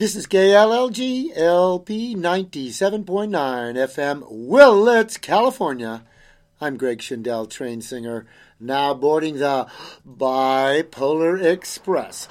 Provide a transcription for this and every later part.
This is KLLG LP 97.9 FM, Willits, California. I'm Greg Schindel, train singer, now boarding the Bipolar Express.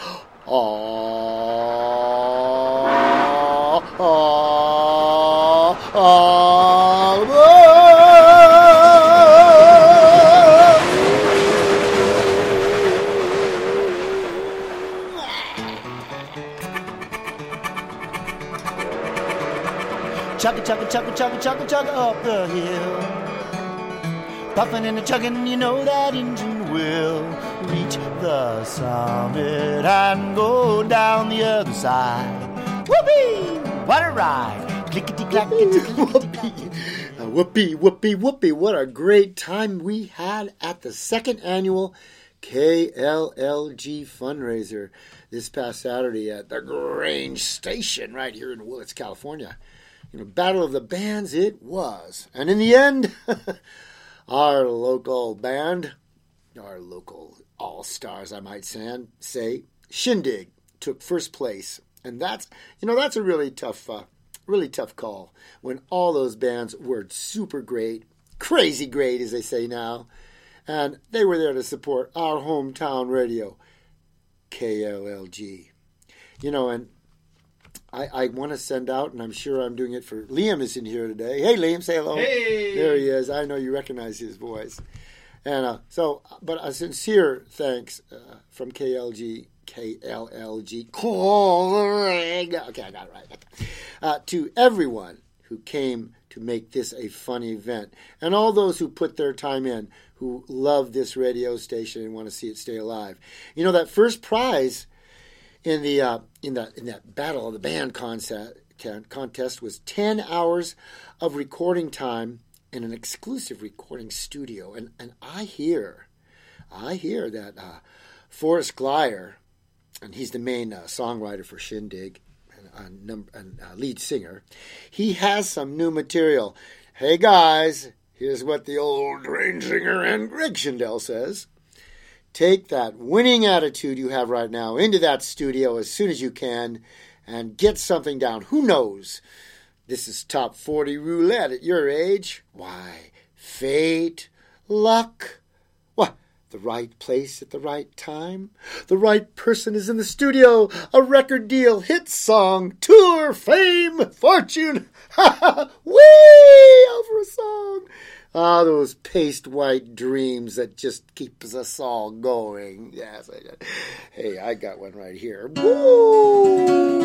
Chugga, chugga, chugga, chugga, chugga, chugga up the hill. Puffin' and a chuggin', you know that engine will reach the summit and go down the other side. Whoopee! What a ride! Clickety-clackety, clickety-clackety. Whoopee, whoopee, whoopee. What a great time we had at the second annual KLLG fundraiser this past Saturday at the Grange Station right here in Willits, California. Battle of the bands it was. And in the end, our local band, our local all-stars, I might say, Shindig, took first place. And that's a really tough call when all those bands were super great, crazy great, as they say now. And they were there to support our hometown radio, KLLG. And I want to send out, and I'm sure I'm doing it for Liam is in here today. Hey, Liam, say hello. Hey. There he is. I know you recognize his voice. And but a sincere thanks from KLLG. Okay, I got it right. To everyone who came to make this a fun event, and all those who put their time in, who love this radio station and want to see it stay alive. That first prize in that Battle of the Band contest was 10 hours of recording time in an exclusive recording studio. And I hear that Forrest Glyer, and he's the main songwriter for Shindig and lead singer, he has some new material. Hey guys, here's what the old train singer and Greg Schindel says. Take that winning attitude you have right now into that studio as soon as you can and get something down. Who knows? This is top 40 roulette at your age. Why? Fate? Luck? What? The right place at the right time? The right person is in the studio. A record deal, hit song, tour, fame, fortune. Whee! Over a song. Ah, those paste white dreams that just keeps us all going. Yes, I did. Hey, I got one right here. Woo!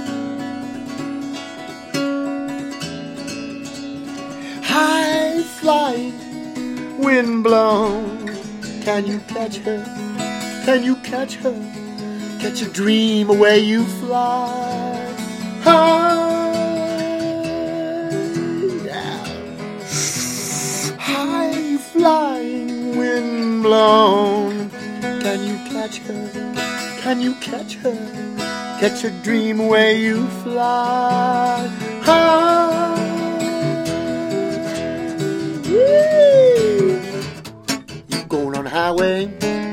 High flying, wind blown. Can you catch her? Can you catch her? Catch a dream away you fly. High flying, wind blown. Can you catch her? Can you catch her? Catch a dream away you fly. High. You're going on the highway.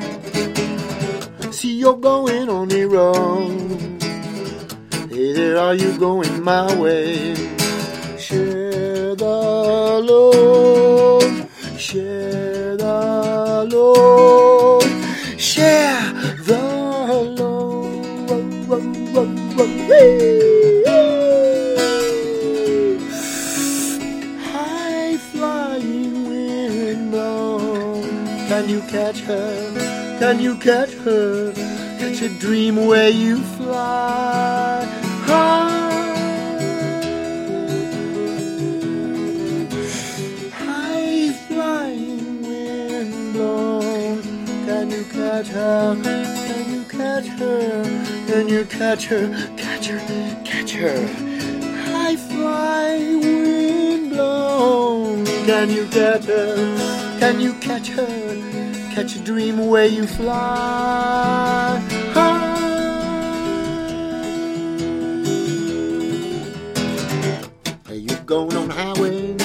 See you're going on the road. Hey there, are you going my way? Share the load. Share the load, share the load. High flying wind blown. Can you catch her? Can you catch her? Catch a dream where you fly high. Can you catch her? Can you catch her? Can you catch her? Catch her, catch her. High fly, wind blown. Can you catch her? Can you catch her? Catch a dream away you fly. High. Hey, you going on the highway?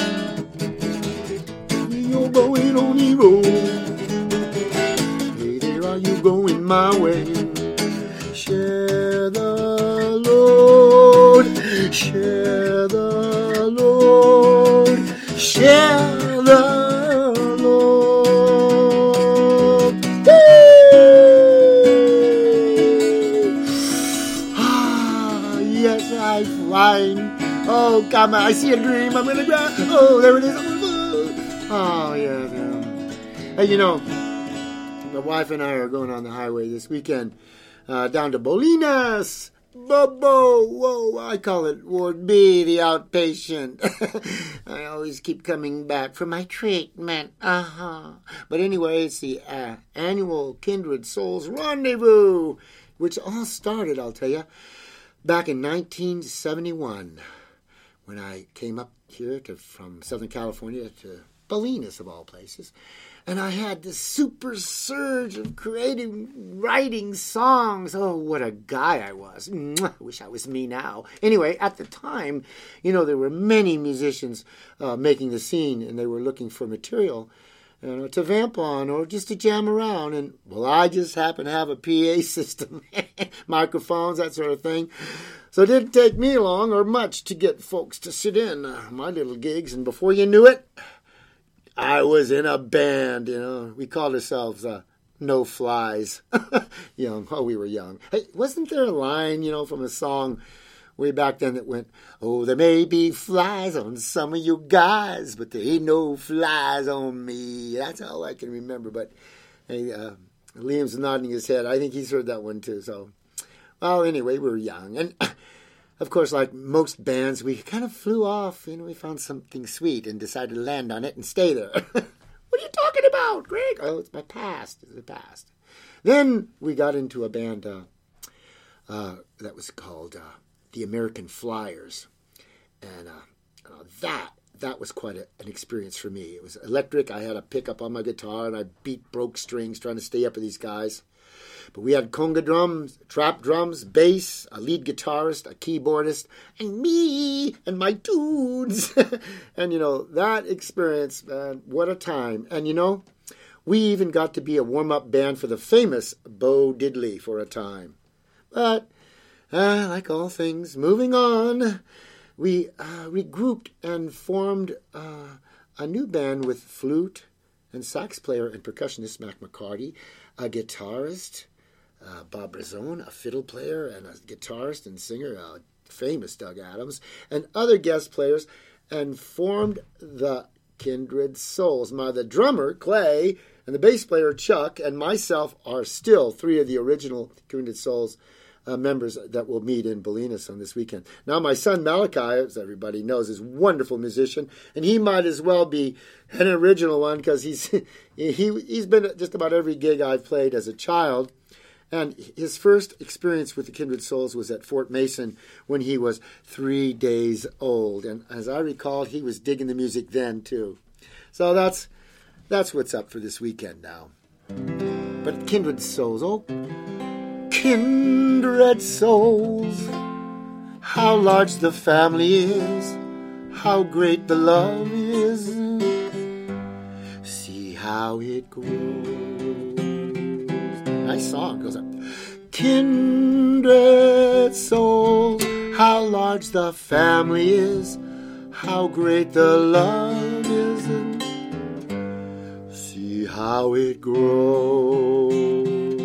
You're going on the road. You going my way, share the load. Share the Lord, share the Lord. Yes, I'm flying. Oh, come on, I see a dream. I'm gonna grab. Oh, there it is. Oh, yeah. Hey, you know, my wife and I are going on the highway this weekend down to Bolinas. Bobo, whoa, I call it Ward B, the outpatient. I always keep coming back for my treatment. But anyway, it's the annual Kindred Souls Rendezvous, which all started, I'll tell you, back in 1971, when I came up here from Southern California to Bolinas, of all places. And I had this super surge of writing songs. Oh, what a guy I was. I wish I was me now. Anyway, at the time, you know, there were many musicians making the scene, and they were looking for material to vamp on or just to jam around. And, well, I just happened to have a PA system, microphones, that sort of thing. So it didn't take me long or much to get folks to sit in my little gigs. And before you knew it, I was in a band, you know. We called ourselves No Flies. Young. Oh, we were young. Hey, wasn't there a line, you know, from a song way back then that went, oh, there may be flies on some of you guys, but there ain't no flies on me. That's all I can remember. But hey, Liam's nodding his head. I think he's heard that one too. So, well, anyway, we were young. And of course, like most bands, we kind of flew off. You know, we found something sweet and decided to land on it and stay there. What are you talking about, Greg? Oh, it's my past. It's the past. Then we got into a band that was called the American Flyers. And that was quite an experience for me. It was electric. I had a pickup on my guitar, and I broke strings trying to stay up with these guys. But we had conga drums, trap drums, bass, a lead guitarist, a keyboardist, and me and my dudes. And, you know, that experience, man, what a time. And, you know, we even got to be a warm-up band for the famous Bo Diddley for a time. But, like all things, moving on, we regrouped and formed a new band with flute and sax player and percussionist Mac McCarty, a guitarist, Bob Brazzone, a fiddle player and a guitarist and singer, famous Doug Adams, and other guest players, and formed the Kindred Souls. The drummer, Clay, and the bass player, Chuck, and myself are still three of the original Kindred Souls members that will meet in Bolinas on this weekend. Now, my son Malachi, as everybody knows, is a wonderful musician, and he might as well be an original one because he's been at just about every gig I've played as a child. And his first experience with the Kindred Souls was at Fort Mason when he was 3 days old. And as I recall, he was digging the music then, too. So that's what's up for this weekend now. But Kindred Souls, oh, Kindred Souls, how large the family is, how great the love is, see how it grows. Nice song, goes up. Kindred souls, how large the family is, how great the love is, and see how it grows.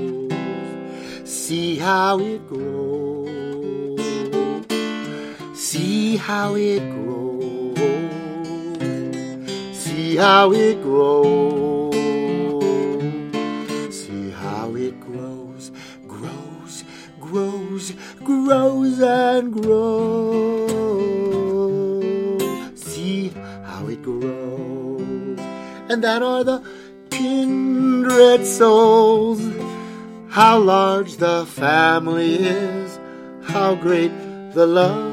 See how it grows. See how it grows. See how it grows. See how it grows, grows, grows, grows and grows. See how it grows. And that are the Kindred Souls. How large the family is, how great the love.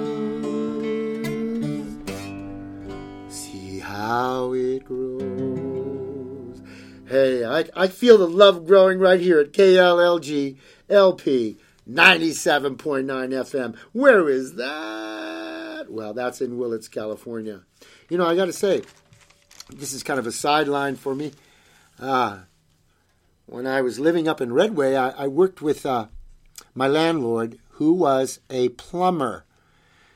See how it grows. Hey, I feel the love growing right here at KLLG LP 97.9 FM. Where is that? Well, that's in Willits, California. You know, I got to say, this is kind of a sideline for me. When I was living up in Redway, I worked with my landlord, who was a plumber.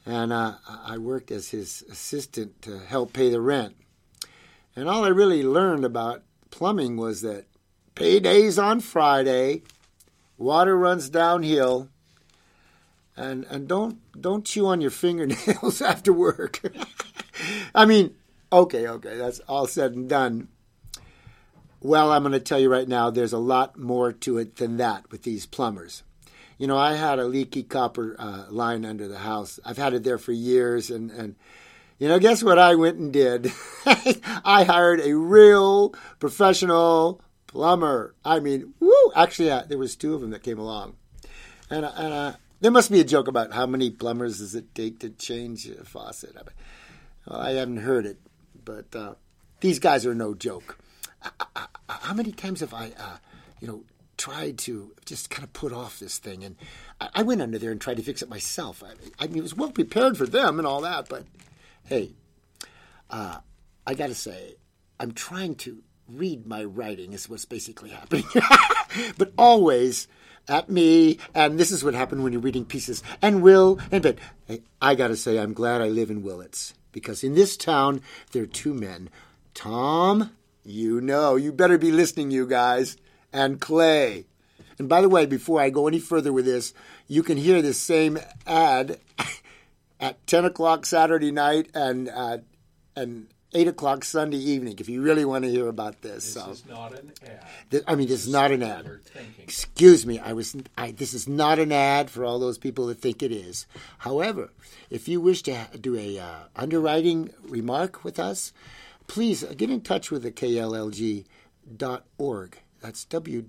And I worked as his assistant to help pay the rent. And all I really learned about plumbing was that payday's on Friday, water runs downhill, and don't chew on your fingernails after work. I mean, okay, that's all said and done. Well, I'm going to tell you right now, there's a lot more to it than that with these plumbers. You know, I had a leaky copper line under the house. I've had it there for years, and you know, guess what I went and did? I hired a real professional plumber. I mean, woo! Actually, there was 2 of them that came along. And there must be a joke about how many plumbers does it take to change a faucet. Well, I haven't heard it, but these guys are no joke. How many times have I, tried to just kind of put off this thing? And I went under there and tried to fix it myself. I mean, it was well prepared for them and all that, but hey, I got to say, I'm trying to read my writing is what's basically happening. But always at me, and this is what happened when you're reading pieces, and Will, and Ben. Hey, I got to say, I'm glad I live in Willits, because in this town, there are 2 men. Tom, you better be listening, you guys, and Clay. And by the way, before I go any further with this, you can hear this same ad at 10 o'clock Saturday night and 8 o'clock Sunday evening, if you really want to hear about this. This is not an ad. This is not an ad. Excuse me. This is not an ad for all those people that think it is. However, if you wish to do a underwriting remark with us, please get in touch with the KLLG.org. That's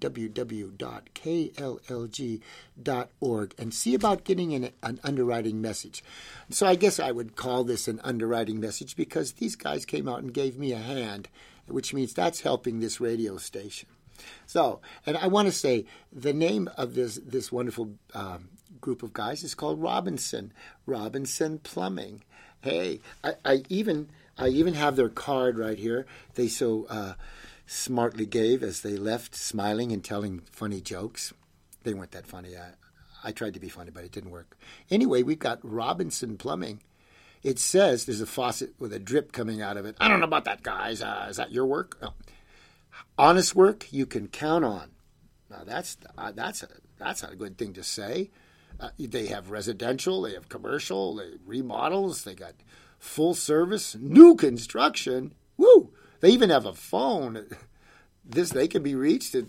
www.kllg.org, and see about getting an underwriting message. So I guess I would call this an underwriting message because these guys came out and gave me a hand, which means that's helping this radio station. So, and I want to say the name of this wonderful group of guys is called Robinson Plumbing. Hey, I even have their card right here. They smartly gave as they left, smiling and telling funny jokes. They weren't that funny. I tried to be funny, but it didn't work. Anyway, we've got Robinson Plumbing. It says there's a faucet with a drip coming out of it. I don't know about that, guys. Is that your work? No. Honest work you can count on. Now that's a good thing to say. They have residential, they have commercial, they remodels, they got full service, new construction. Woo! They even have a phone. They can be reached at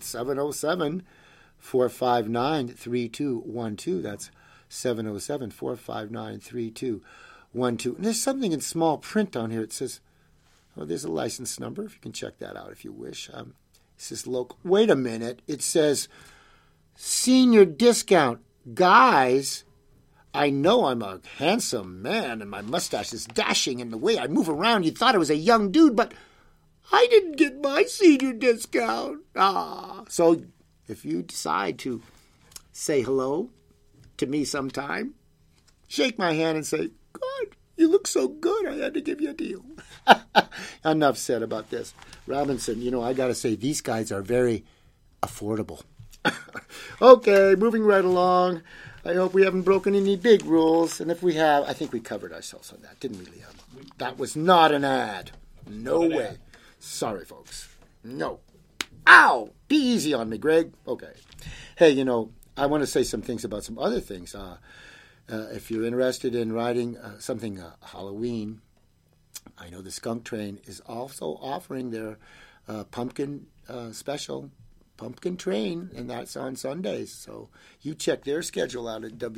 707-459-3212. That's 707-459-3212. And there's something in small print on here. It says, there's a license number. If you can check that out if you wish. It says local. Wait a minute. It says senior discount. Guys, I know I'm a handsome man and my mustache is dashing and the way I move around, you thought I was a young dude, but I didn't get my senior discount. So if you decide to say hello to me sometime, shake my hand and say, God, you look so good, I had to give you a deal. Enough said about this. Robinson, I got to say, these guys are very affordable. Okay, moving right along. I hope we haven't broken any big rules. And if we have, I think we covered ourselves on that, didn't we, Liam? That was not an ad. No way. Sorry, folks. No. Ow! Be easy on me, Greg. Okay. Hey, I want to say some things about some other things. If you're interested in writing something Halloween, I know the Skunk Train is also offering their pumpkin special, Pumpkin Train, and that's on Sundays. So you check their schedule out at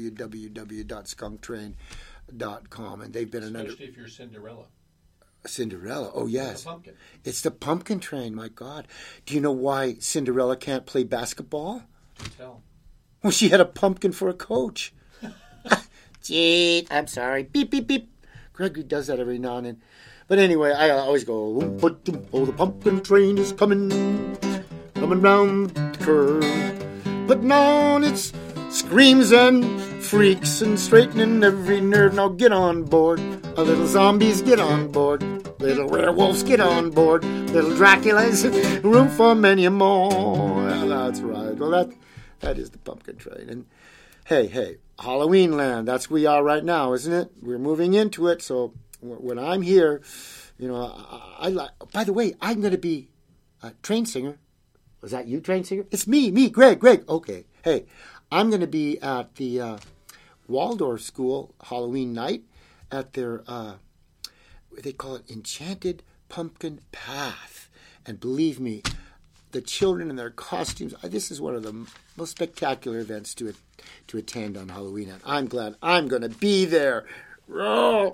www.skunktrain.com. And they've been especially if you're Cinderella. Cinderella, oh yes. The pumpkin. It's the Pumpkin Train, my God. Do you know why Cinderella can't play basketball? Tell. Well, she had a pumpkin for a coach. Gee, I'm sorry. Beep, beep, beep. Gregory does that every now and then. But anyway, I always go, oh, the pumpkin train is coming round the curve. But now it's screams and freaks and straightening every nerve. Now get on board. Little zombies, get on board. Little werewolves, get on board. Little Draculas, room for many more. Well, that's right. Well, that is the Pumpkin Train. And hey, Halloween land. That's where we are right now, isn't it? We're moving into it. So when I'm here, I like. By the way, I'm going to be a train singer. Was that you, train singer? It's me, Greg. Okay. Hey, I'm going to be at the Waldorf School Halloween night at their, they call it Enchanted Pumpkin Path. And believe me, the children in their costumes, this is one of the most spectacular events to attend on Halloween. And I'm glad I'm going to be there. Oh,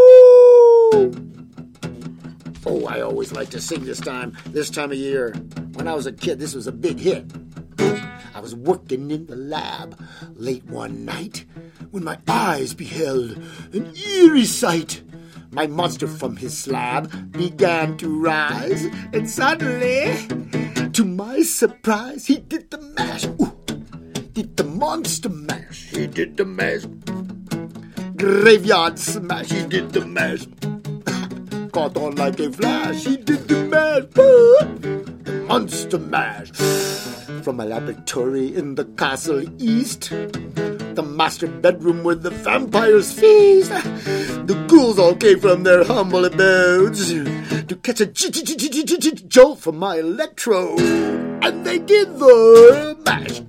I always like to sing this time of year. When I was a kid, this was a big hit. I was working in the lab late one night when my eyes beheld an eerie sight. My monster from his slab began to rise, and suddenly, to my surprise, he did the mash. Ooh, did the monster mash. He did the mash. Graveyard smash. He did the mash. Caught on like a flash. He did the mash. The monster mash. From a laboratory in the castle east, the master bedroom where the vampires feast, the ghouls all came from their humble abodes to catch a jolt from my electrode, and they did the mash.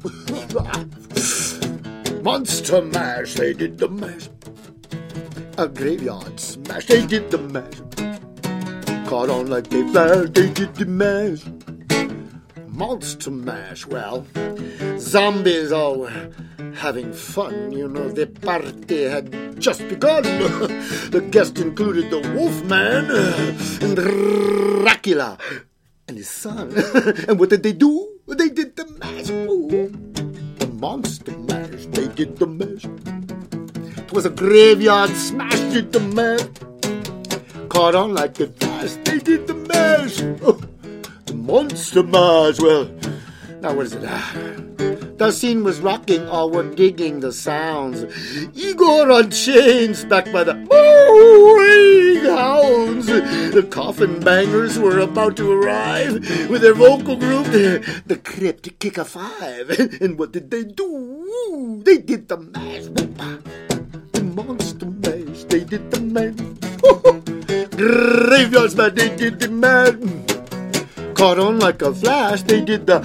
Monster mash, they did the mash. A graveyard smash, they did the mash. Caught on like a flash, they did the mash. Monster mash, well, zombies all were having fun. The party had just begun. The guests included the Wolfman and Dracula and his son. And what did they do? They did the mash. Ooh, the monster mash, they did the mash. It was a graveyard smash, did the mash. Caught on like a flash, they did the mash. Oh. Monster mash, well, now what is it? The scene was rocking, all were digging the sounds. Igor on chains, backed by the mooing hounds. The coffin bangers were about to arrive with their vocal group, the Crypt Kick a Five. And what did they do? They did the mash. The monster mash, they did the mash. Graveyard smash, they did the mash. Caught on like a flash, they did the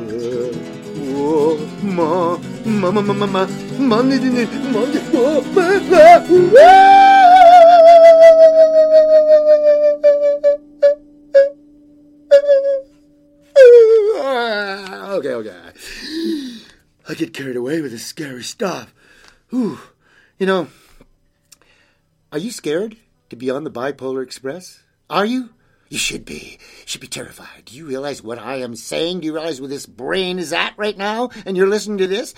Okay. I get carried away with this scary stuff. Whew. Are you scared to be on the Bipolar Express? Are you? You should be. You should be terrified. Do you realize what I am saying? Do you realize where this brain is at right now? And you're listening to this?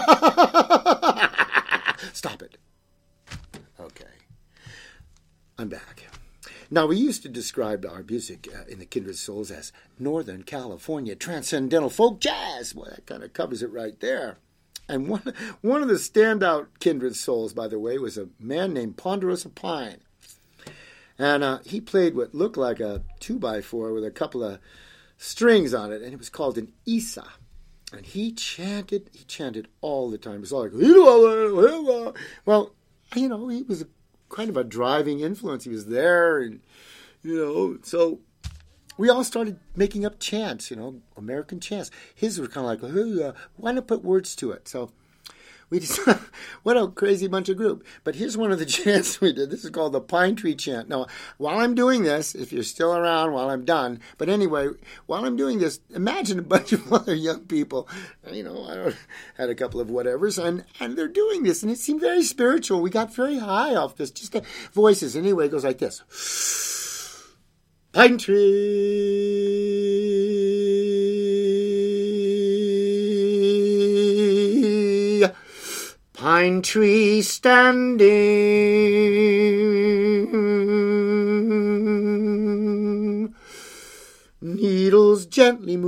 Stop it. Okay. I'm back. Now, we used to describe our music in the Kindred Souls as Northern California Transcendental Folk Jazz. Well, that kind of covers it right there. And one of the standout Kindred Souls, by the way, was a man named Ponderosa Pine. And he played what looked like a 2x4 with a couple of strings on it, and it was called an Isa. And he chanted all the time. It was all like, well, he was kind of a driving influence. He was there, and, so we all started making up chants, American chants. His were kind of like, why not put words to it? So we just, what a crazy bunch of group. But here's one of the chants we did. This is called the Pine Tree Chant. Now, while I'm doing this, if you're still around while I'm done, but anyway, while I'm doing this, imagine a bunch of other young people, I had a couple of whatevers, and they're doing this, and it seemed very spiritual. We got very high off this, just the voices. Anyway, it goes like this. Pine tree standing, needles gently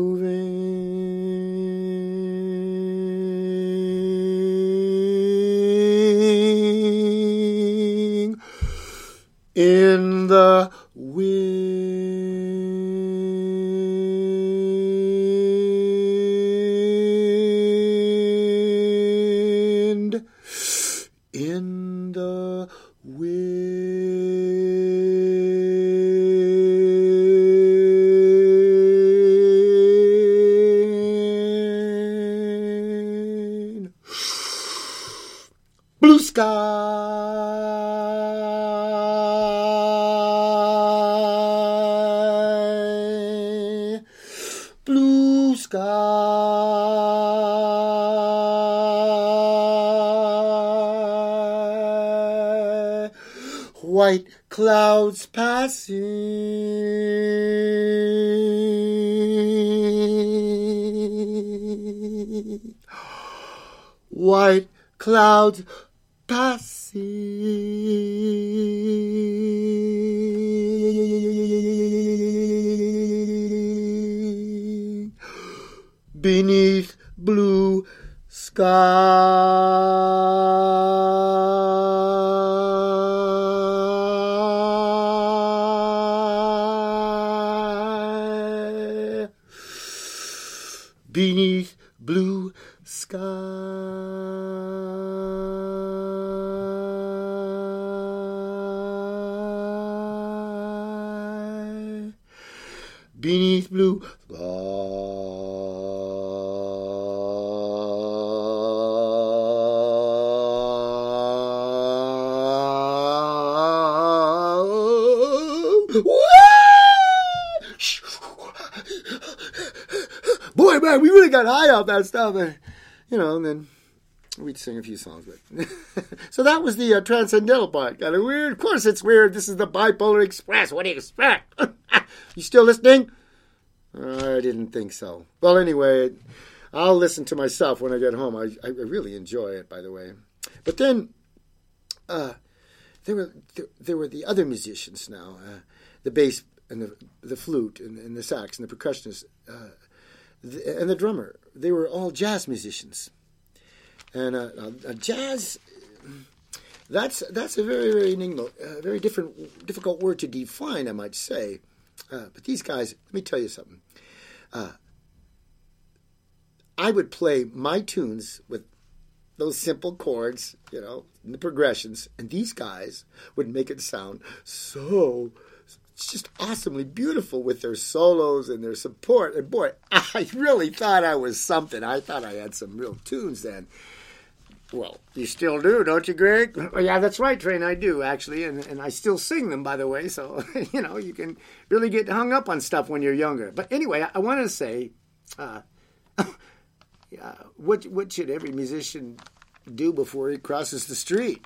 moving in the wind. the wind. Blue sky, blue sky, white clouds passing, white clouds passing beneath blue sky, beneath blue sky, beneath blue boy, man, we really got high off that stuff, and and then we'd sing a few songs. But so that was the transcendental part. Kind of weird. Of course, it's weird. This is the Bipolar Express. What do you expect? You still listening? I didn't think so. Well, anyway, I'll listen to myself when I get home. I really enjoy it, by the way. But then there were the other musicians now, the bass and the flute and the sax and the percussionist and the drummer. They were all jazz musicians. And jazz, that's a very, very very difficult word to define, I might say. But these guys, let me tell you something. I would play my tunes with those simple chords, and the progressions, and these guys would make it sound so just awesomely beautiful with their solos and their support. And boy, I really thought I was something. I thought I had some real tunes then. Well, you still do, don't you, Greg? Oh, yeah, that's right, Train. I do, actually. And I still sing them, by the way. So, you can really get hung up on stuff when you're younger. But anyway, I want to say, what should every musician do before he crosses the street?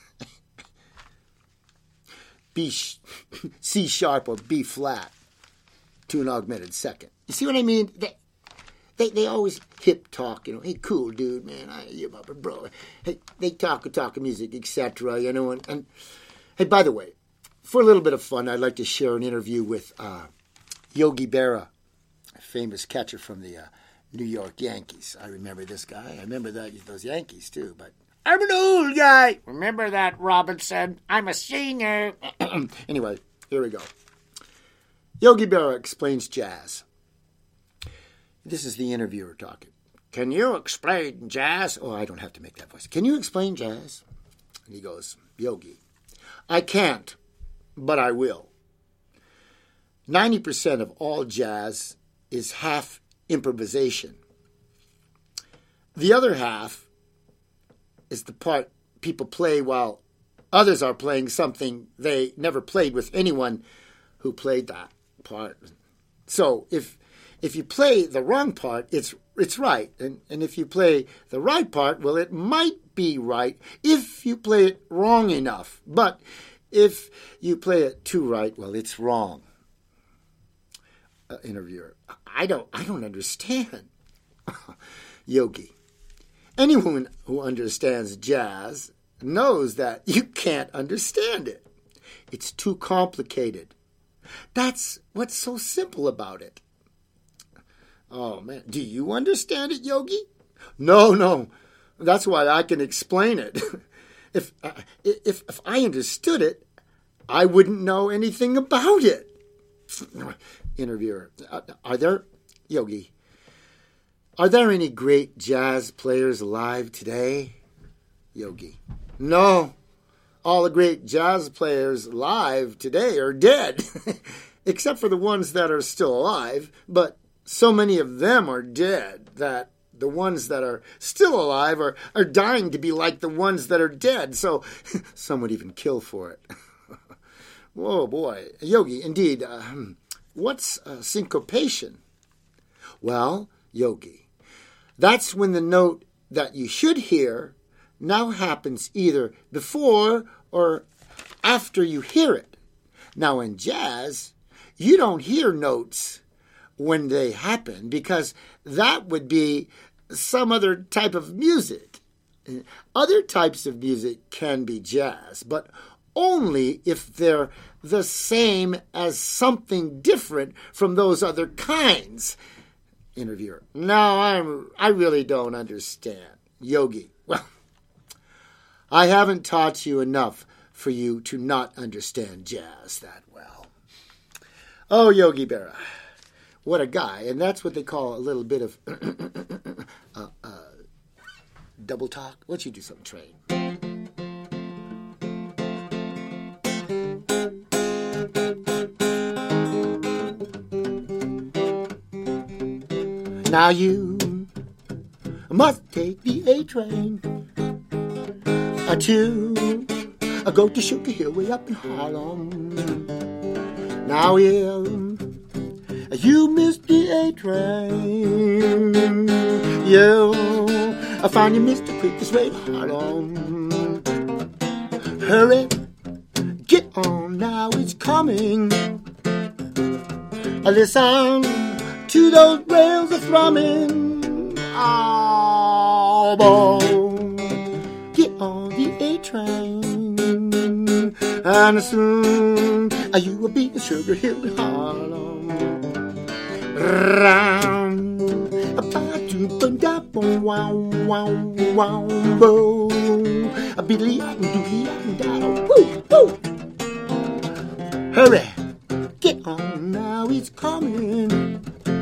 C sharp or B flat to an augmented second. You see what I mean? They always hip talk, hey, cool dude, man, you're my bro. Hey, they talk music, etc. And hey, by the way, for a little bit of fun, I'd like to share an interview with Yogi Berra, a famous catcher from the New York Yankees. I remember this guy. I remember those Yankees too, but I'm an old guy. Remember that, Robinson? I'm a senior. Anyway, here we go. Yogi Berra explains jazz. This is the interviewer talking. Can you explain jazz? Oh, I don't have to make that voice. Can you explain jazz? And he goes, Yogi, I can't, but I will. 90% of all jazz is half improvisation. The other half is the part people play while others are playing something they never played with anyone who played that part. So if you play the wrong part, it's right. And if you play the right part, well, it might be right if you play it wrong enough. But if you play it too right, well, it's wrong. Interviewer, I don't understand. Yogi, anyone who understands jazz knows that you can't understand it. It's too complicated. That's what's so simple about it. Oh, man. Do you understand it, Yogi? No. That's why I can explain it. If I understood it, I wouldn't know anything about it. Interviewer, are there any great jazz players alive today? Yogi, no. all the great jazz players live today are dead, except for the ones that are still alive. But so many of them are dead that the ones that are still alive are dying to be like the ones that are dead. So some would even kill for it. Whoa, boy. Yogi, indeed. What's syncopation? Well, Yogi, that's when the note that you should hear now happens either before or after you hear it. Now, in jazz, you don't hear notes when they happen because that would be some other type of music. Other types of music can be jazz, but only if they're the same as something different from those other kinds. Interviewer: No, I really don't understand. Yogi: Well, I haven't taught you enough for you to not understand jazz that well. Oh, Yogi Berra, what a guy. And that's what they call a little bit of double talk. Why don't you do something, Trey? Now you must take the A train to go to Sugar Hill way up in Harlem. Now if you miss the A train, you'll find you missed the quickest way to Harlem. Hurry, get on now, it's coming. Listen to those rails a-thrumming. Oh, boy, get on the A train, and soon you will be in Sugar Hill in Harlem. Round about to bend up, wow, wow, wow, bo, a biddly doodly down, woo, woo. Hurry, get on now, it's coming.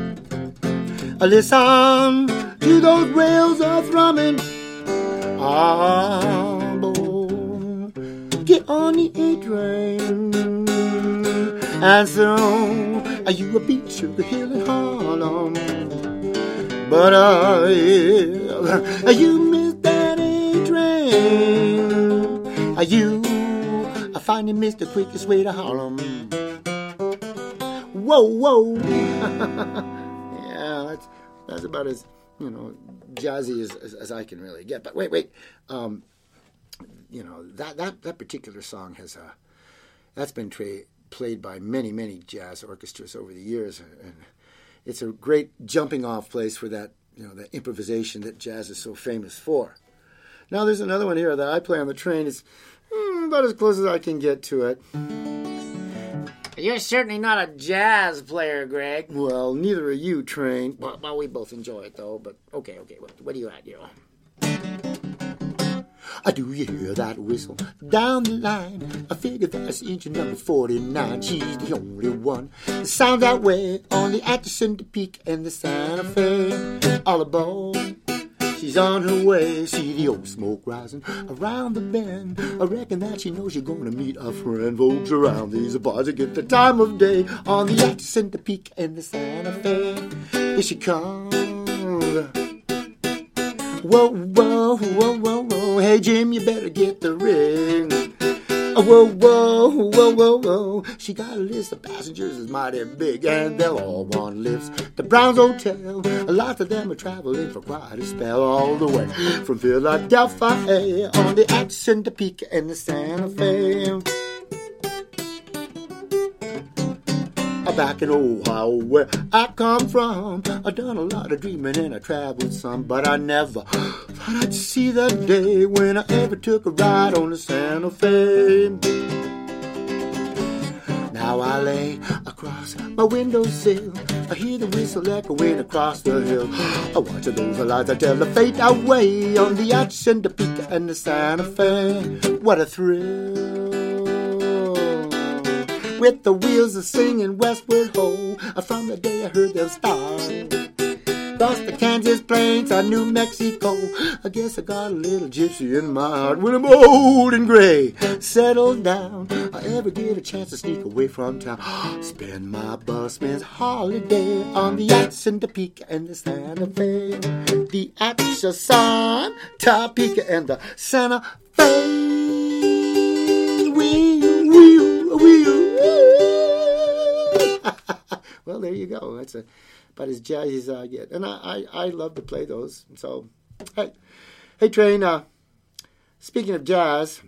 Listen to those rails are thrumming. Ah, boy, get on the A train, and soon you will be Sugar Hill in Harlem. But you missed that A train. You finally missed the quickest way to Harlem. Whoa, whoa. Yeah, that's about as, jazzy as I can really get. But wait. That particular song that's been played by many jazz orchestras over the years, and it's a great jumping off place for that, that improvisation that jazz is so famous for. Now there's another one here that I play on the train. It's about as close as I can get to it. You're certainly not a jazz player, Greg. Well, neither are you, Train. Well, we both enjoy it, though. But okay. What are you at, Do you hear that whistle down the line? I figure that's engine number 49. She's the only one that sounds that way on the Atchison, the Peak, and the Santa Fe. All aboard. She's on her way, see the old smoke rising around the bend. I reckon that she knows you're gonna meet a friend. Folks around these bars to get the time of day on the Atchison, the Peak, and the Santa Fe. Here she comes. Whoa, whoa, whoa, whoa, whoa. Hey, Jim, you better get the ring. Whoa, whoa, whoa, whoa, whoa. She got a list of passengers that's mighty big, and they'll all want lifts to Brown's Hotel. A lot of them are traveling for quite a spell, all the way from Philadelphia on the Atchison, the Peak, and the Santa Fe. Back in Ohio, where I come from, I done a lot of dreaming and I traveled some, but I never thought I'd see the day when I ever took a ride on the Santa Fe. Now I lay across my windowsill, I hear the whistle echoing across the hill. I watch those lights that tell the fate away on the Atchison, the Peak, and the Santa Fe. What a thrill! With the wheels a singing westward ho, from the day I heard them start. across the Kansas plains or New Mexico. I guess I got a little gypsy in my heart when I'm old and gray. Settled down, I ever get a chance to sneak away from town. Spend my busman's holiday on the yachts in Topeka and the Santa Fe. The Atchison, Topeka and the Santa Fe. Well, there you go. That's about as jazzy as I get. And I love to play those. So, hey, Train, speaking of jazz,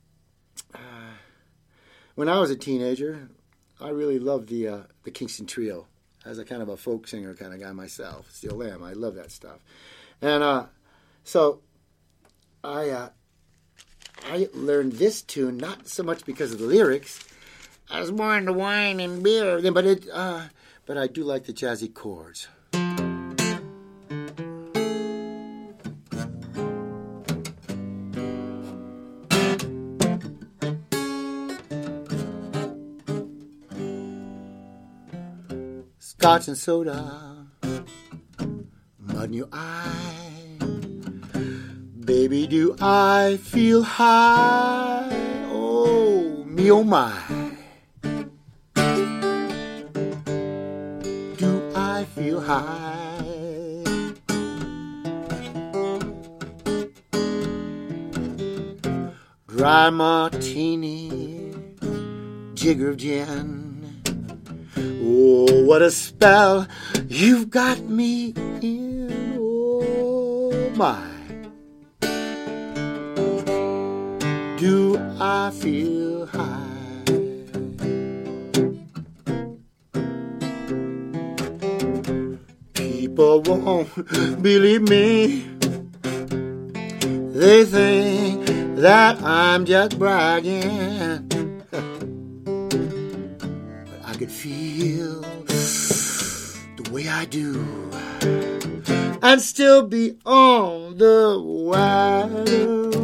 when I was a teenager, I really loved the Kingston Trio. As a kind of a folk singer kind of guy myself. Still am. I love that stuff. And so I learned this tune not so much because of the lyrics. I was more into wine and beer, but I do like the jazzy chords. Scotch and soda, mud in your eye. Baby, do I feel high? Oh, me, oh, my. Do I feel high? Dry martini, jigger of gin. Oh, what a spell you've got me in, oh my. Do I feel high? People won't believe me. They think that I'm just bragging. I could feel the way I do and still be on the wagon.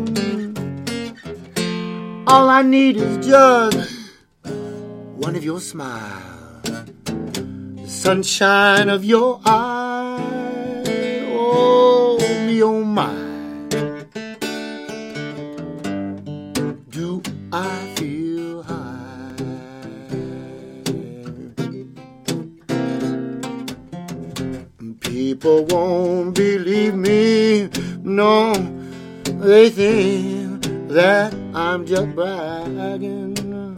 All I need is just one of your smiles, the sunshine of your eye. Oh, me, oh, my. Do I feel high? People won't believe me. No, they think that I'm just bragging.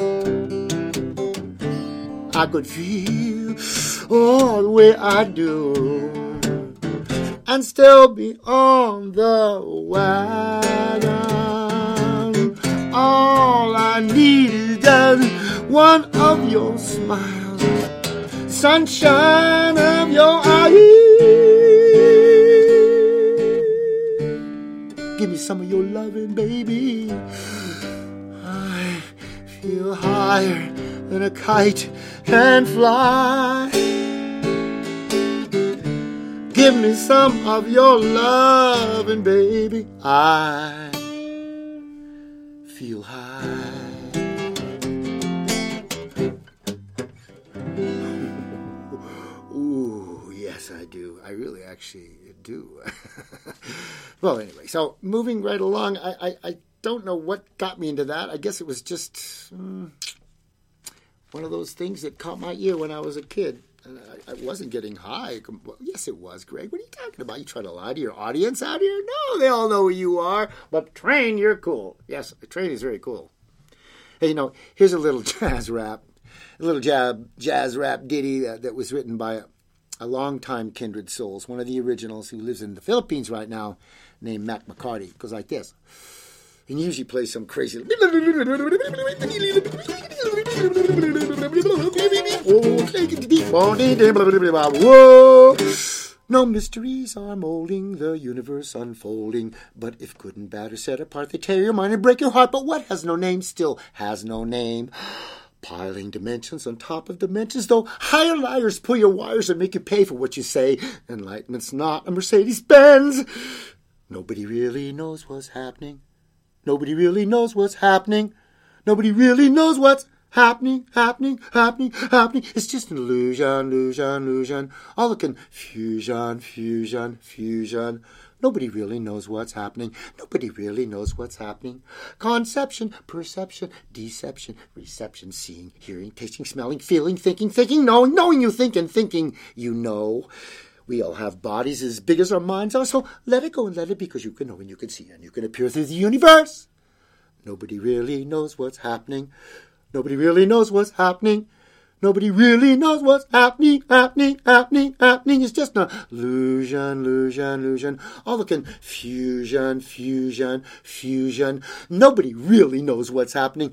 I could feel all the way I do and still be on the wagon. All I need is just one of your smiles, sunshine of your eyes. Give me some of your loving, baby. I feel higher than a kite can fly. Give me some of your loving, baby. I feel high. Ooh, yes, I do. I really actually do. Well, anyway, so moving right along, I don't know what got me into that. I guess it was just one of those things that caught my ear when I was a kid. And I wasn't getting high. Well, yes, it was, Greg. What are you talking about? You trying to lie to your audience out here? No, they all know who you are. But Train, you're cool. Yes, Train is very cool. Hey, here's a little jazz rap ditty that was written by a longtime kindred souls, one of the originals who lives in the Philippines right now, named Mac McCarty. It goes like this. And he usually plays some crazy... Whoa. No mysteries are molding, the universe unfolding. But if good and bad are set apart, they tear your mind and break your heart. But what has no name still has no name. Piling dimensions on top of dimensions, though higher liars pull your wires and make you pay for what you say. Enlightenment's not a Mercedes-Benz. Nobody really knows what's happening. Nobody really knows what's happening. Nobody really knows what's happening. It's just an illusion. All the confusion. Nobody really knows what's happening. Conception, perception, deception, reception, seeing, hearing, tasting, smelling, feeling, thinking, knowing you think and thinking you know. We all have bodies as big as our minds are, so let it go and let it be, because you can know and you can see and you can appear through the universe. Nobody really knows what's happening. Nobody really knows what's happening. It's just an illusion. All the confusion. Nobody really knows what's happening.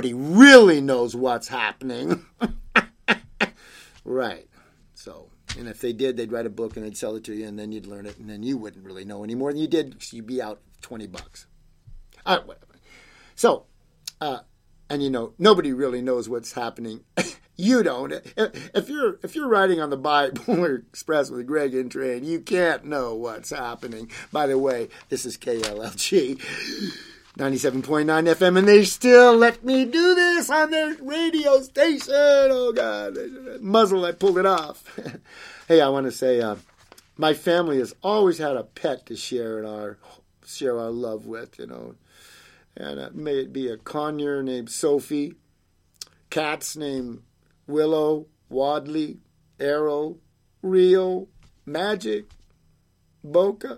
Right. So, and if they did, they'd write a book and they'd sell it to you, and then you'd learn it, and then you wouldn't really know any more than you did. You'd be out $20. All right, whatever. So, and nobody really knows what's happening. You don't. If you're riding on the Bipolar Express with Greg and Train, you can't know what's happening. By the way, this is KLLG 97.9 FM, and they still let me do this on their radio station. Oh God, muzzle! I pulled it off. Hey, I want to say, my family has always had a pet to share our love with, and may it be a conure named Sophie, cats named Willow, Wadley, Arrow, Rio, Magic, Boca,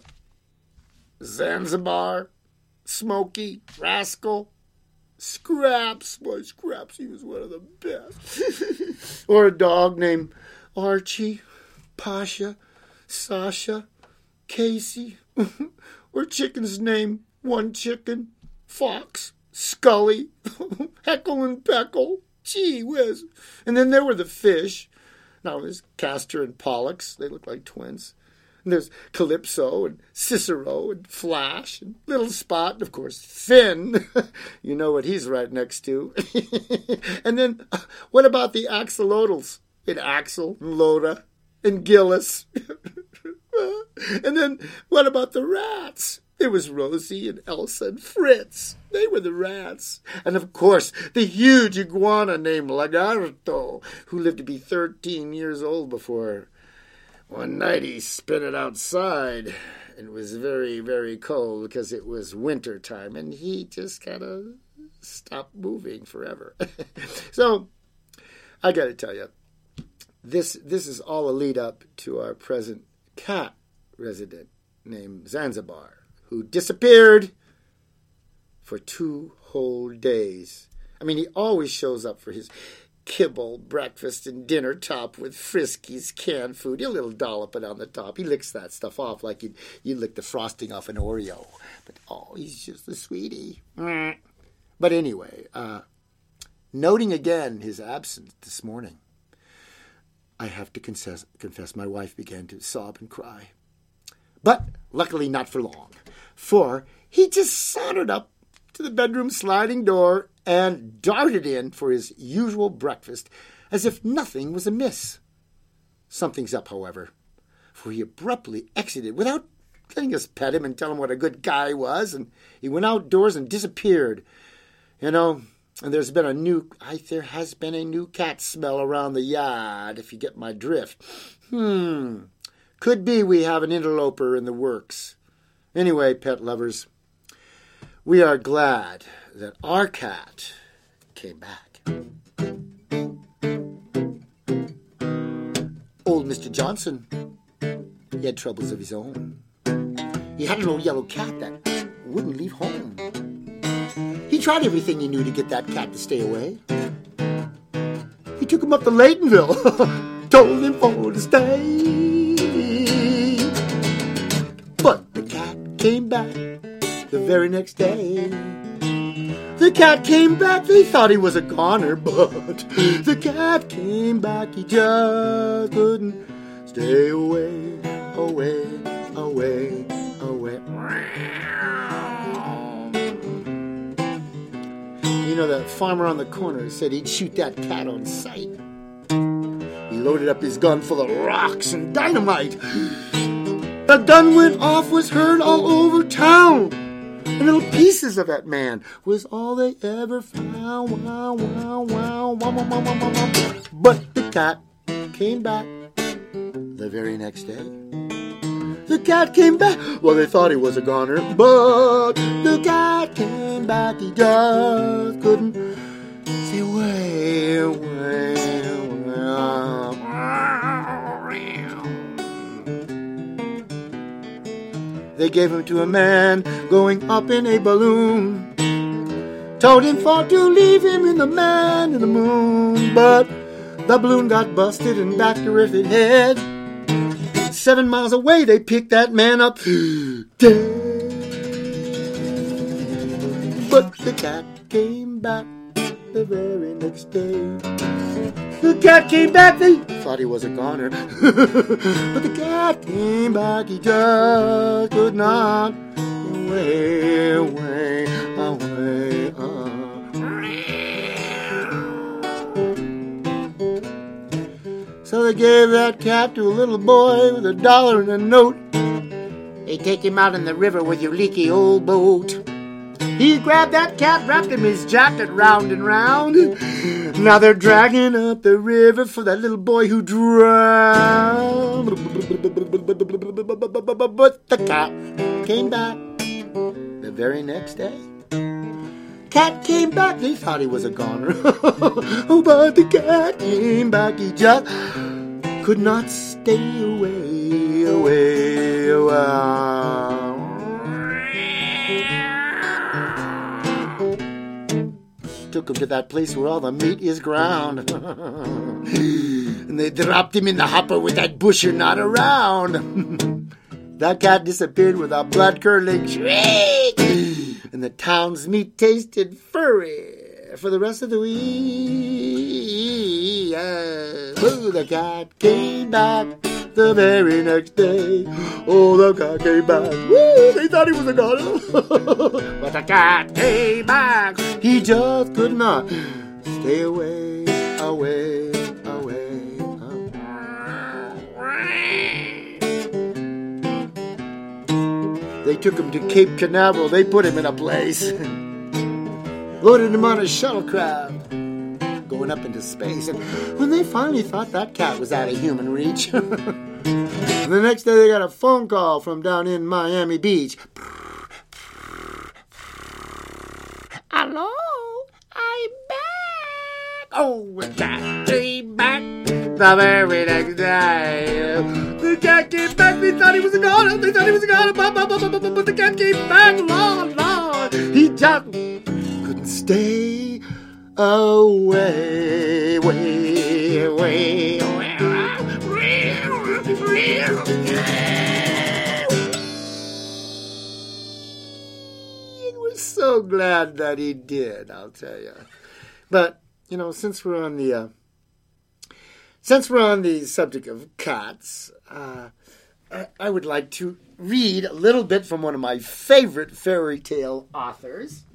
Zanzibar, Smokey, Rascal, Scraps. Boy, Scraps, he was one of the best. Or a dog named Archie, Pasha, Sasha, Casey. Or chickens named One Chicken, Fox, Scully, Heckle and Peckle. Gee whiz. And then there were the fish. Now there's Castor and Pollux. They look like twins. And there's Calypso and Cicero and Flash and Little Spot and, of course, Finn. You know what he's right next to. And then what about the axolotls? And Axel and Loda and Gillis. And then what about the rats? There was Rosie and Elsa and Fritz. They were the rats. And, of course, the huge iguana named Lagarto, who lived to be 13 years old before one night he spent it outside. It was very, very cold because it was winter time, and he just kind of stopped moving forever. So, I got to tell you, this is all a lead up to our present cat resident named Zanzibar, who disappeared for 2 whole days. I mean, he always shows up for his kibble, breakfast, and dinner topped with Friskies canned food. He'll little dollop it on the top. He licks that stuff off like you'd lick the frosting off an Oreo. But, he's just a sweetie. But anyway, noting again his absence this morning, I have to confess my wife began to sob and cry. But luckily not for long, for he just sauntered up to the bedroom sliding door and darted in for his usual breakfast as if nothing was amiss. Something's up, however, for he abruptly exited without letting us pet him and tell him what a good guy he was, and he went outdoors and disappeared. And there has been a new cat smell around the yard, if you get my drift. Could be we have an interloper in the works. Anyway, pet lovers, we are glad that our cat came back. Old Mr. Johnson, he had troubles of his own. He had an old yellow cat that wouldn't leave home. He tried everything he knew to get that cat to stay away. He took him up to Laytonville, told him for to stay. But the cat came back the very next day. The cat came back, they thought he was a goner, but the cat came back, he just couldn't stay away. The farmer on the corner said he'd shoot that cat on sight. He loaded up his gun full of rocks and dynamite. The gun went off, was heard all over town. And little pieces of that man was all they ever found. Wow, wow, wow, wow, wow, wow, wow, wow. But the cat came back the very next day. The cat came back. Well, they thought he was a goner, but the cat came back. He just couldn't stay away, away, away. They gave him to a man going up in a balloon. Told him for to leave him in the man in the moon. But the balloon got busted and back to where it head. 7 miles away they picked that man up dead. But the cat came back the very next day. The cat came back, they thought he was a goner. But the cat came back, he just could not away, away, away, So they gave that cat to a little boy with $1 and a note. Hey, take him out in the river with your leaky old boat. He grabbed that cat, wrapped him his jacket round and round. Now they're dragging up the river for that little boy who drowned. But the cat came back the very next day. Cat came back, they thought he was a goner. Oh, but the cat came back, he just could not stay away, away, away. Took him to that place where all the meat is ground. And they dropped him in the hopper with that busher not around. That cat disappeared with a blood-curdling shriek. And the town's meat tasted furry for the rest of the week. Ooh, the cat came back the very next day. Oh, the cat came back. Woo, they thought he was a goner. But the cat came back. He just could not stay away, away, away. They took him to Cape Canaveral. They put him in a place. Loaded him on a shuttlecraft, going up into space. And when they finally thought that cat was out of human reach, the next day they got a phone call from down in Miami Beach. Hello, I'm back. Oh, the cat came back the very next day. The cat came back. They thought he was a goner. They thought he was a goner. But the cat came back. Lord, Lord. He just couldn't stay away, away, away, away. We're so glad that he did, I'll tell you. But, you know, since we're on the subject of cats, I would like to read a little bit from one of my favorite fairy tale authors.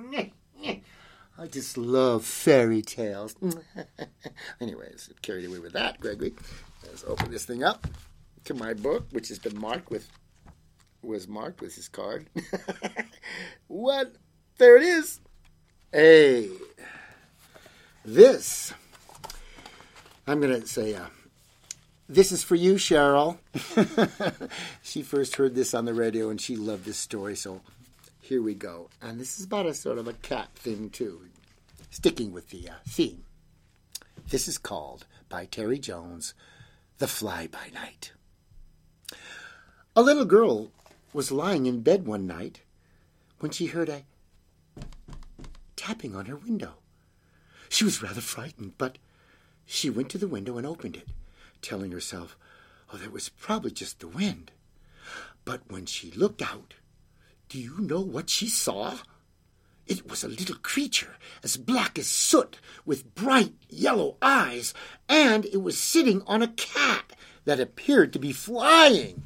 I just love fairy tales. Anyways, carried away with that, Gregory. Let's open this thing up to my book, which has been marked with his card. What? There it is. Hey, this. I'm going to say, this is for you, Cheryl. She first heard this on the radio and she loved this story, so here we go. And this is about a sort of a cat thing, too, sticking with the theme. This is called, by Terry Jones, The Fly-by-Night. A little girl was lying in bed one night when she heard a tapping on her window. She was rather frightened, but she went to the window and opened it, telling herself, oh, that was probably just the wind. But when she looked out, do you know what she saw? It was a little creature, as black as soot, with bright yellow eyes, and it was sitting on a cat that appeared to be flying.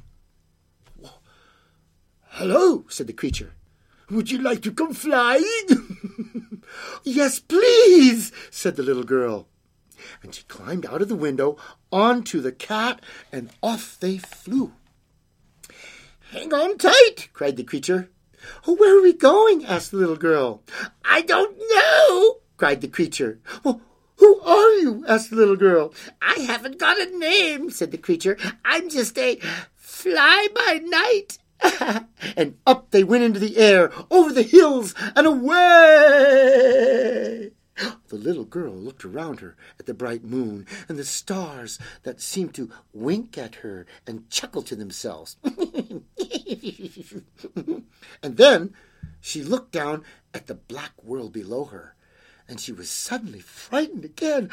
Hello, said the creature. Would you like to come flying? Yes, please, said the little girl. And she climbed out of the window onto the cat, and off they flew. Hang on tight, cried the creature. "Oh, where are we going?" asked the little girl. "I don't know," cried the creature. "Well, who are you?" asked the little girl. "I haven't got a name," said the creature. "I'm just a fly-by-night." And up they went into the air, over the hills, and away. The little girl looked around her at the bright moon and the stars that seemed to wink at her and chuckle to themselves. And then she looked down at the black world below her, and she was suddenly frightened again.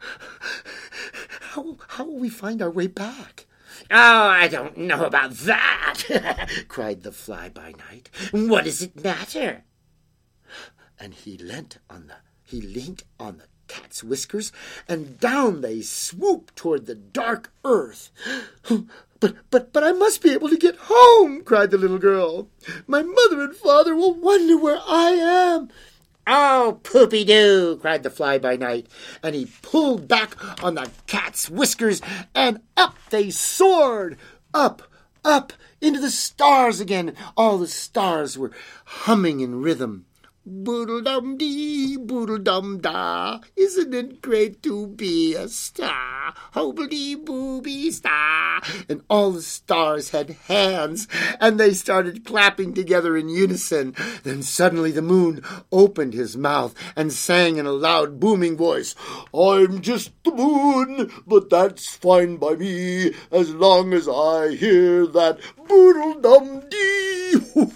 How will we find our way back? "Oh, I don't know about that," cried the fly-by-night. "What does it matter?" And he leant on the cat's whiskers, and down they swooped toward the dark earth. But I must be able to get home," cried the little girl. "My mother and father will wonder where I am." "Oh, poopy-doo," cried the fly-by-night, and he pulled back on the cat's whiskers, and up they soared, up, into the stars again. All the stars were humming in rhythm. "Boodle-dum-dee, boodle-dum-da, isn't it great to be a star? Hobble-dee-booby star." And all the stars had hands, and they started clapping together in unison. Then suddenly the moon opened his mouth and sang in a loud, booming voice, "I'm just the moon, but that's fine by me, as long as I hear that boodle-dum-dee."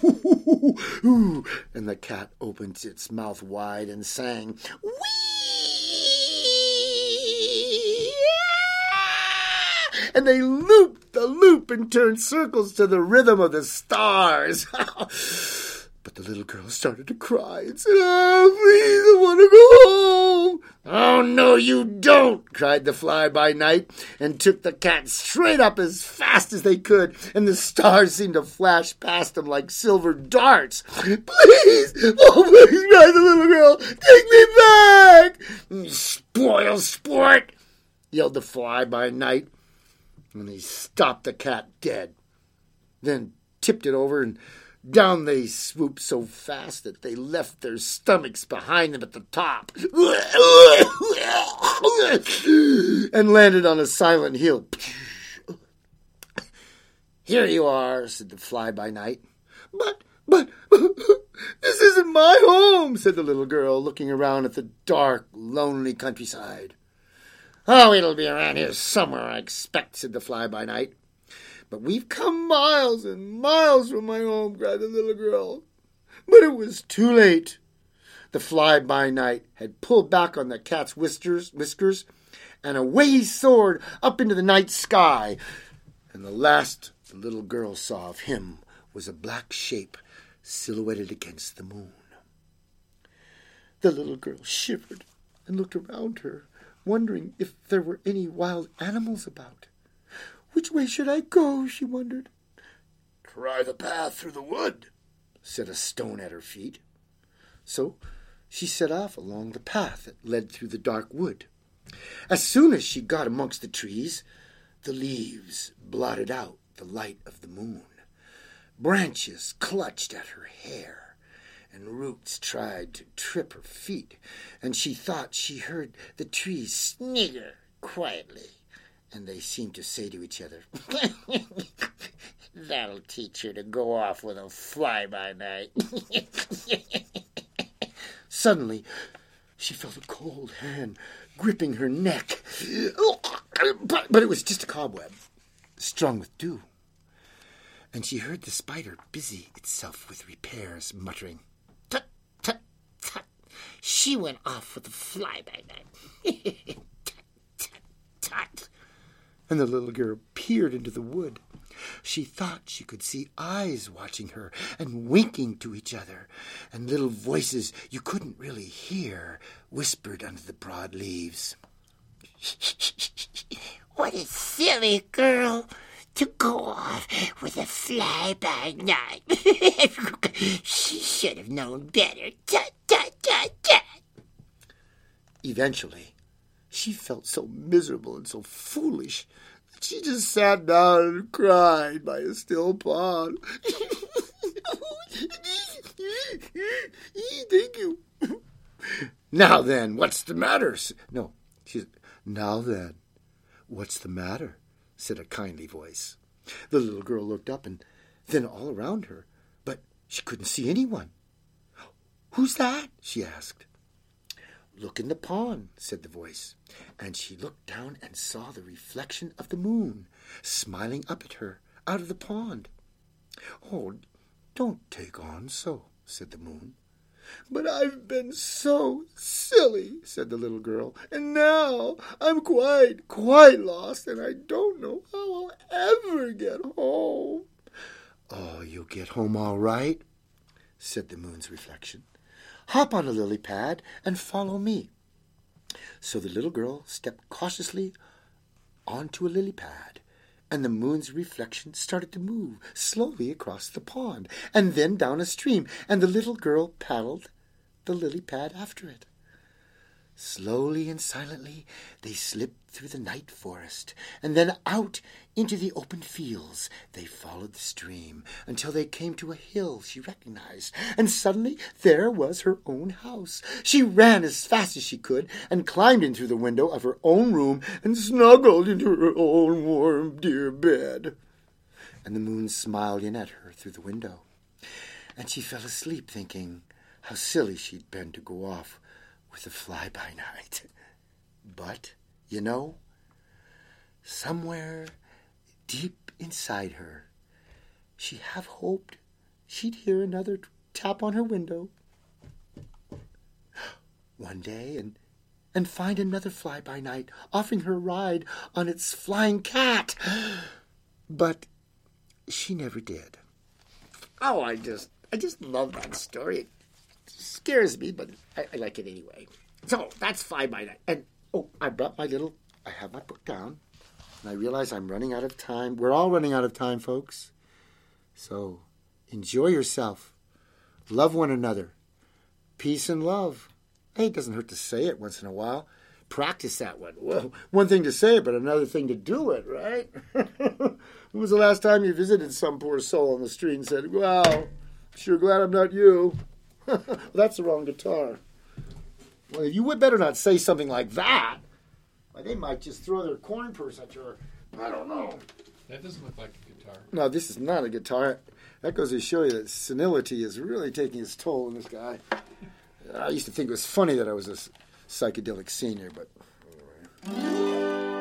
And the cat opened its mouth wide and sang, "Wee!" And they looped the loop and turned circles to the rhythm of the stars. But the little girl started to cry and said, "Oh, please, I want to go home." "Oh, no, you don't," cried the fly-by-night, and took the cat straight up as fast as they could, and the stars seemed to flash past them like silver darts. "Please, oh, please," cried the little girl, "take me back." "Spoil sport," yelled the fly-by-night, and he stopped the cat dead, then tipped it over, and down they swooped so fast that they left their stomachs behind them at the top and landed on a silent hill. "Here you are," said the fly-by-night. But, this isn't my home," said the little girl, looking around at the dark, lonely countryside. "Oh, it'll be around here somewhere, I expect," said the fly-by-night. "But we've come miles and miles from my home," cried the little girl. But it was too late. The fly-by-night had pulled back on the cat's whiskers, and away he soared up into the night sky. And the last the little girl saw of him was a black shape silhouetted against the moon. The little girl shivered and looked around her, wondering if there were any wild animals about. Which way should I go, she wondered. "Try the path through the wood," said a stone at her feet. So she set off along the path that led through the dark wood. As soon as she got amongst the trees, the leaves blotted out the light of the moon. Branches clutched at her hair, and roots tried to trip her feet, and she thought she heard the trees snigger quietly. And they seemed to say to each other, "That'll teach her to go off with a fly-by-night." Suddenly, she felt a cold hand gripping her neck. But it was just a cobweb, strung with dew. And she heard the spider busy itself with repairs, muttering, "Tut, tut, tut. She went off with a fly-by-night." "Tut, tut, tut." And the little girl peered into the wood. She thought she could see eyes watching her and winking to each other, and little voices you couldn't really hear whispered under the broad leaves. "What a silly girl to go off with a fly-by-night. She should have known better. Tut, tut, tut, tut." Eventually, she felt so miserable and so foolish that she just sat down and cried by a still pond. Thank you. Now then, what's the matter? No, now then, what's the matter? Said a kindly voice. The little girl looked up and then all around her, but she couldn't see anyone. Who's that? She asked. Look in the pond, said the voice, and she looked down and saw the reflection of the moon smiling up at her out of the pond. Oh, don't take on so, said the moon. But I've been so silly, said the little girl, and now I'm quite lost, and I don't know how I'll ever get home. Oh, you'll get home all right, said the moon's reflection. Hop on a lily pad and follow me. So the little girl stepped cautiously onto a lily pad, and the moon's reflection started to move slowly across the pond and then down a stream, and the little girl paddled the lily pad after it. Slowly and silently they slipped through the night forest, and then out into the open fields. They followed the stream until they came to a hill she recognized, and suddenly there was her own house. She ran as fast as she could and climbed in through the window of her own room and snuggled into her own warm, dear bed. And the moon smiled in at her through the window, and she fell asleep thinking how silly she'd been to go off with a fly-by-night. But, you know, somewhere deep inside her, she half hoped she'd hear another tap on her window one day and find another fly-by-night offering her a ride on its flying cat. But she never did. Oh, I just love that story. It scares me, but I like it anyway. So that's fly-by-night. And I have my book down, and I realize I'm running out of time. We're all running out of time, folks. So enjoy yourself. Love one another. Peace and love. Hey, it doesn't hurt to say it once in a while. Practice that one. Well, one thing to say it, but another thing to do it, right? When was the last time you visited some poor soul on the street and said, "Wow, sure glad I'm not you"? Well, that's the wrong guitar. Well, you would better not say something like that. Well, they might just throw their coin purse at you. I don't know. That doesn't look like a guitar. No, this is not a guitar. That goes to show you that senility is really taking its toll on this guy. I used to think it was funny that I was a psychedelic senior, but anyway.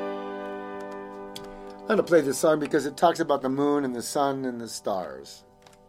I'm going to play this song because it talks about the moon and the sun and the stars.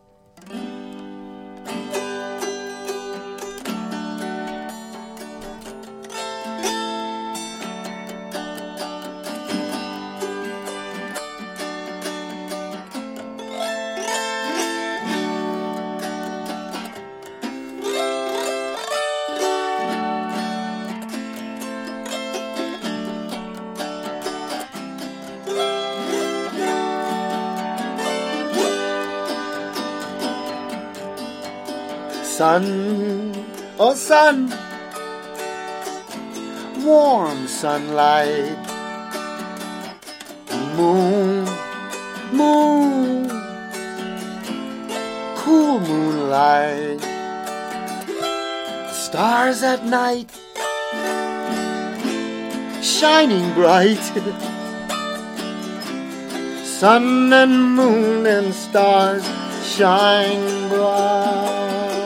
Sun, oh sun, warm sunlight. Moon, moon, cool moonlight. Stars at night, shining bright. Sun and moon and stars shine bright.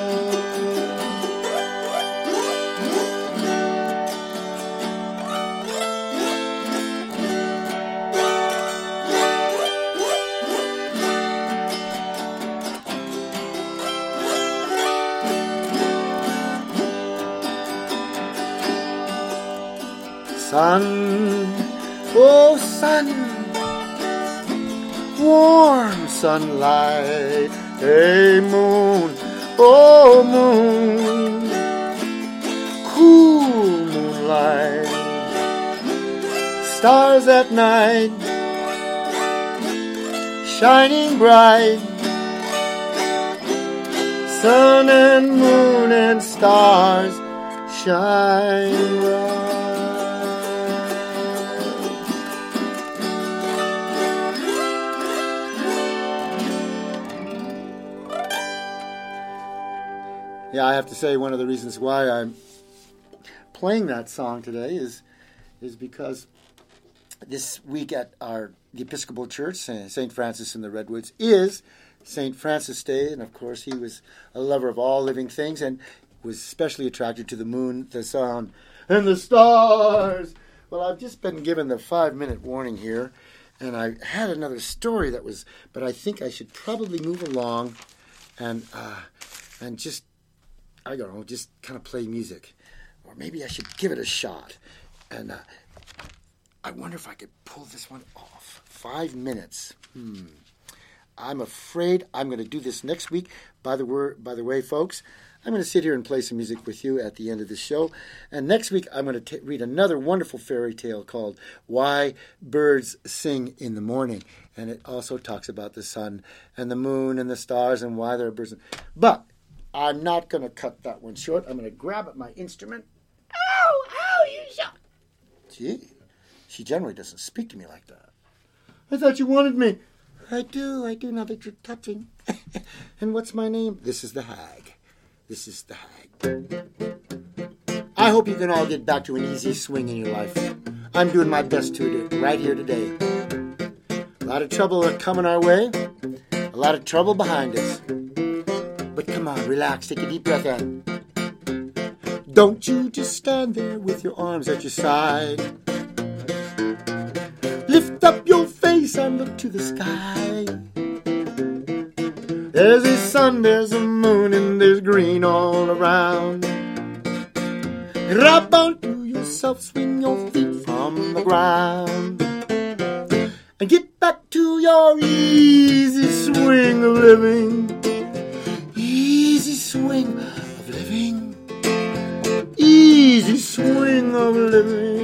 Sun, oh sun, warm sunlight. Hey moon, oh moon, cool moonlight. Stars at night, shining bright. Sun and moon and stars shine bright. Yeah, I have to say one of the reasons why I'm playing that song today is because this week at the Episcopal Church, St. Francis in the Redwoods, is St. Francis Day, and of course he was a lover of all living things and was especially attracted to the moon, the sun, and the stars. Well, I've just been given the 5-minute warning here, and I had another story but I think I should probably move along and just, I don't know, just kind of play music. Or maybe I should give it a shot. And I wonder if I could pull this one off. 5 minutes. I'm afraid I'm going to do this next week. By the way, folks, I'm going to sit here and play some music with you at the end of the show. And next week, I'm going to read another wonderful fairy tale called Why Birds Sing in the Morning. And it also talks about the sun and the moon and the stars and why there are birds. But I'm not going to cut that one short. I'm going to grab at my instrument. Ow, you shot. Gee, she generally doesn't speak to me like that. I thought you wanted me. I do, now that you're touching. And what's my name? This is the Hag. I hope you can all get back to an easy swing in your life. I'm doing my best to do it right here today. A lot of trouble coming our way. A lot of trouble behind us. But come on, relax, take a deep breath in. Don't you just stand there with your arms at your side. Lift up your face and look to the sky. There's a sun, there's a moon, and there's green all around. Grab onto yourself, swing your feet from the ground. And get back to your easy swing of living. Easy swing of living. Easy swing of living.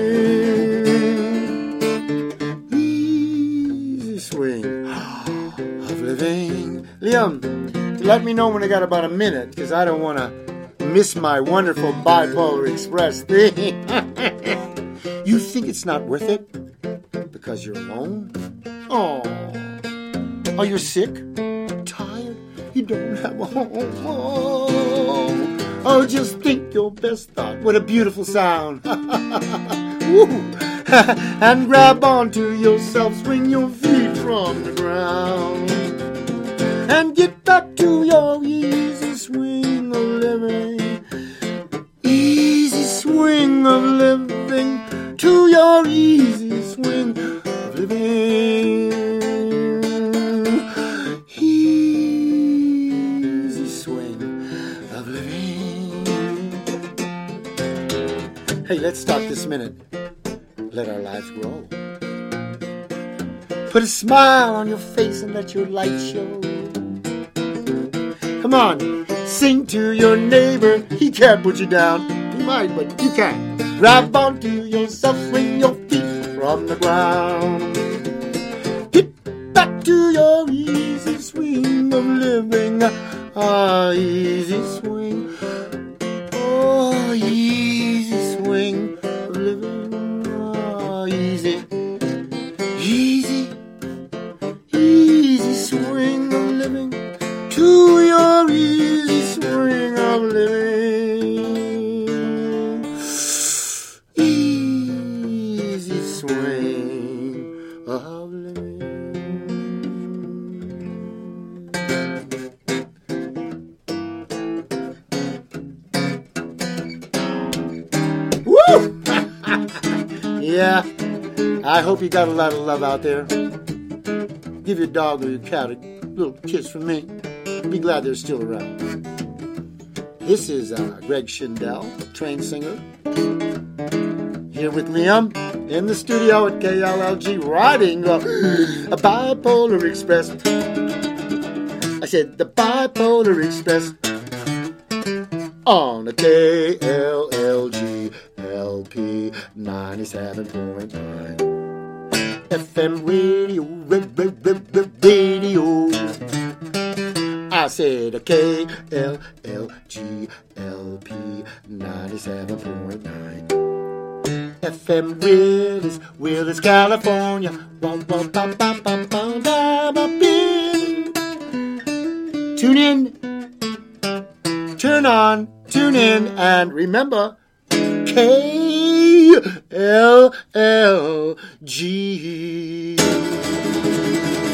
Easy swing of living. Liam, let me know when I got about a minute, because I don't want to miss my wonderful Bipolar Express thing. You think it's not worth it? Because you're alone? Oh. Are you sick? Tired? You don't have a home. Oh, just think your best thought. What a beautiful sound. Woo. And grab onto yourself, swing your feet from the ground. And get back to your easy swing of living. Easy swing of living. To your easy swing of living. Easy swing of living. Hey, let's stop this minute. Let our lives grow. Put a smile on your face and let your light show. Come on, sing to your neighbor. He can't put you down. He might, but you can't. Grab onto yourself, swing your feet from the ground. Get back to your easy swing of living. Easy swing. Oh, easy swing of living. Easy. Easy. Easy swing of living. To your easy swing of living. Easy swing of living. Woo! Yeah, I hope you got a lot of love out there. Give your dog or your cat a little kiss from me. Be glad they're still around. This is Greg Schindel, trained singer, here with Liam in the studio at KLLG, riding a Bipolar Express. I said the Bipolar Express on a KLLG LP 97.9 FM radio, radio. I said a KLLG LP 97.9 FM Willis, California. Tune in turn on, tune in, and remember, KLLG.